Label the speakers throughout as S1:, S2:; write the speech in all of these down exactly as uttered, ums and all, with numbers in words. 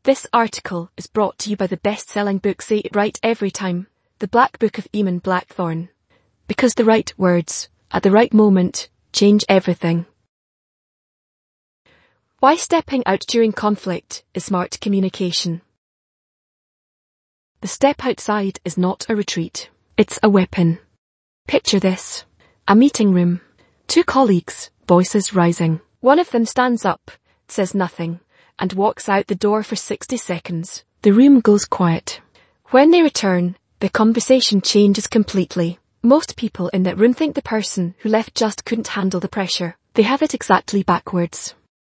S1: This article is brought to you by the best-selling book Say It Right Every Time, The Black Book of Eamon Blackthorne. Because the right words, at the right moment, change everything. Why stepping out during conflict is smart communication. The step outside is not a retreat. It's a weapon. Picture this. A meeting room. Two colleagues, voices rising. One of them stands up, says nothing, and walks out the door for sixty seconds. The room goes quiet. When they return, the conversation changes completely. Most people in that room think the person who left just couldn't handle the pressure. They have it exactly backwards.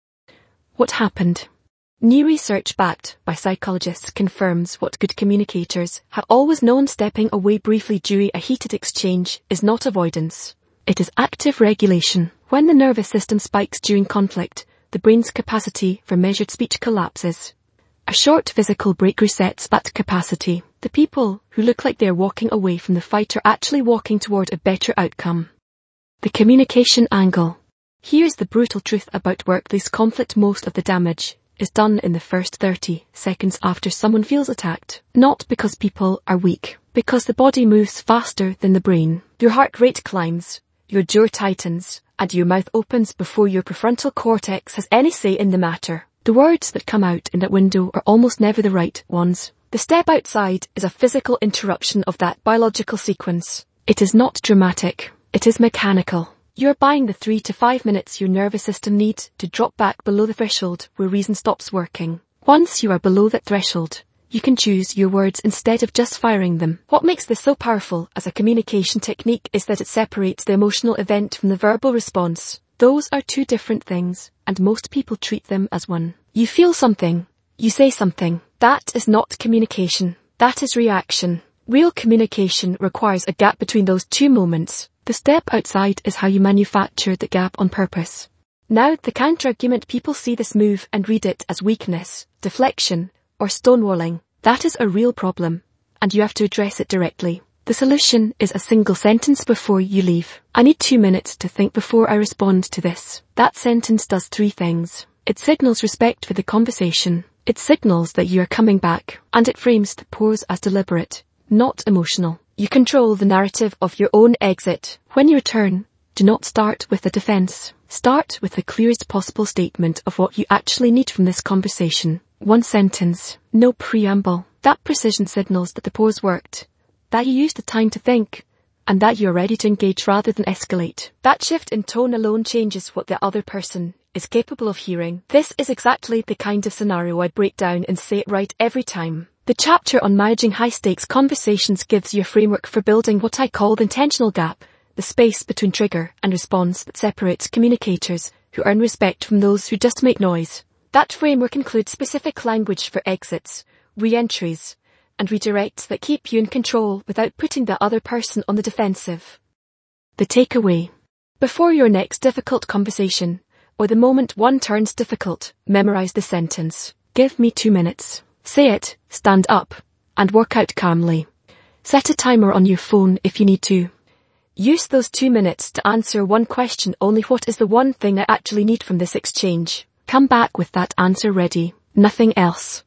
S1: What happened? New research backed by psychologists confirms what good communicators have always known: stepping away briefly during a heated exchange is not avoidance. It is active regulation. When the nervous system spikes during conflict, the brain's capacity for measured speech collapses. A short physical break resets that capacity. The people who look like they're walking away from the fight are actually walking toward a better outcome. The communication angle. Here's the brutal truth about workplace conflict: most of the damage is done in the first thirty seconds after someone feels attacked. Not because people are weak, because the body moves faster than the brain. Your heart rate climbs, your jaw tightens, and your mouth opens before your prefrontal cortex has any say in the matter. The words that come out in that window are almost never the right ones. The step outside is a physical interruption of that biological sequence. It is not dramatic. It is mechanical. You're buying the three to five minutes your nervous system needs to drop back below the threshold where reason stops working. Once you are below that threshold, you can choose your words instead of just firing them. What makes this so powerful as a communication technique is that it separates the emotional event from the verbal response. Those are two different things, and most people treat them as one. You feel something. You say something. That is not communication. That is reaction. Real communication requires a gap between those two moments. The step outside is how you manufacture the gap on purpose. Now, the counter-argument: people see this move and read it as weakness, deflection, or stonewalling. That is a real problem, and you have to address it directly. The solution is a single sentence before you leave. I need two minutes to think before I respond to this. That sentence does three things. It signals respect for the conversation. It signals that you are coming back, and it frames the pause as deliberate, not emotional. You control the narrative of your own exit. When you return, do not start with a defense. Start with the clearest possible statement of what you actually need from this conversation. One sentence, no preamble. That precision signals that the pause worked, that you used the time to think, and that you're ready to engage rather than escalate. That shift in tone alone changes what the other person is capable of hearing. This is exactly the kind of scenario I break down and Say It Right Every Time. The chapter on managing high-stakes conversations gives you a framework for building what I call the intentional gap, the space between trigger and response that separates communicators who earn respect from those who just make noise. That framework includes specific language for exits, re-entries, and redirects that keep you in control without putting the other person on the defensive. The takeaway. Before your next difficult conversation, or the moment one turns difficult, memorize the sentence. Give me two minutes. Say it, stand up, and work out calmly. Set a timer on your phone if you need to. Use those two minutes to answer one question only: what is the one thing I actually need from this exchange? Come back with that answer ready, nothing else.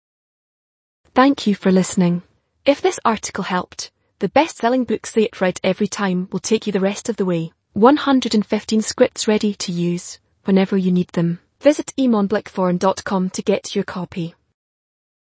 S1: Thank you for listening. If this article helped, the best-selling book Say It Right Every Time will take you the rest of the way. one hundred fifteen scripts ready to use whenever you need them. Visit eamon blackthorne dot com to get your copy.